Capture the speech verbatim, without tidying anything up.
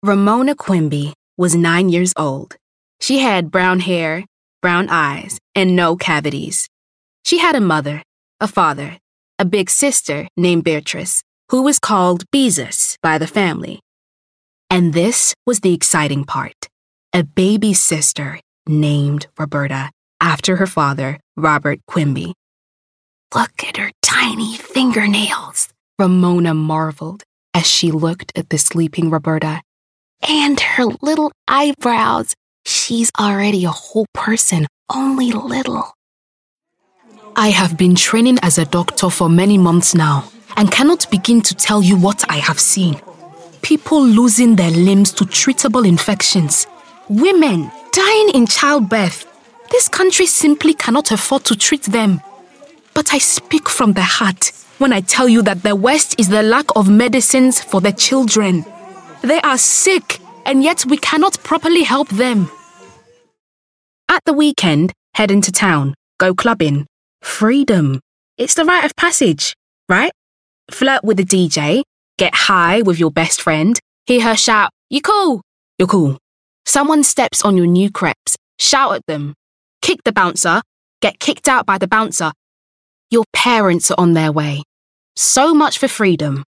Ramona Quimby was nine years old. She had brown hair, brown eyes, and no cavities. She had a mother, a father, a big sister named Beatrice, who was called Beezus by the family. And this was the exciting part. A baby sister named Roberta, after her father, Robert Quimby. "Look at her tiny fingernails," Ramona marveled as she looked at the sleeping Roberta. "And her little eyebrows. She's already a whole person, only little." I have been training as a doctor for many months now and cannot begin to tell you what I have seen. People losing their limbs to treatable infections. Women dying in childbirth. This country simply cannot afford to treat them. But I speak from the heart when I tell you that the West is the lack of medicines for the children. They are sick, and yet we cannot properly help them. At the weekend, head into town, go clubbing. Freedom. It's the rite of passage, right? Flirt with the D J, get high with your best friend, hear her shout, "You cool?" You're cool. Someone steps on your new crepes, shout at them. Kick the bouncer, get kicked out by the bouncer. Your parents are on their way. So much for freedom.